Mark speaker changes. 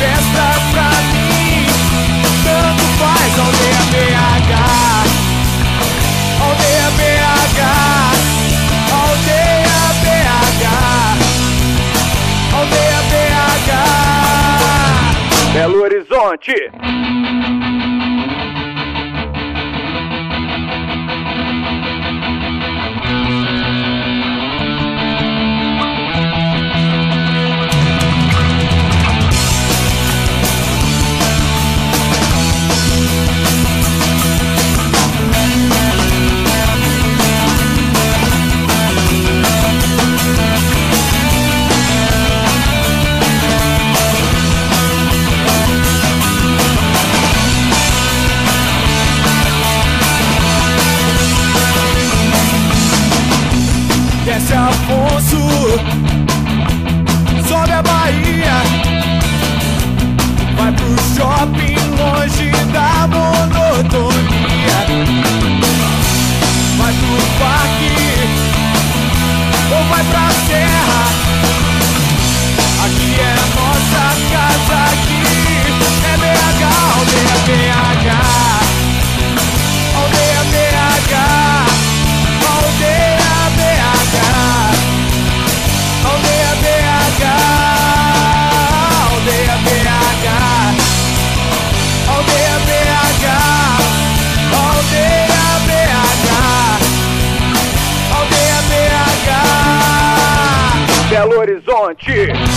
Speaker 1: festa pra mim, tanto faz. Aldeia BH, aldeia BH, aldeia BH, aldeia BH, Belo Horizonte. Desce Afonso, sobe a Bahia, vai pro shopping longe da monotonia, vai pro parque ou vai pra serra. Aqui é nossa casa, aqui é BH, aldeia BH, aldeia BH, aldeia BH, aldeia BH, aldeia BH, aldeia BH, aldeia BH, aldeia BH, Belo Horizonte.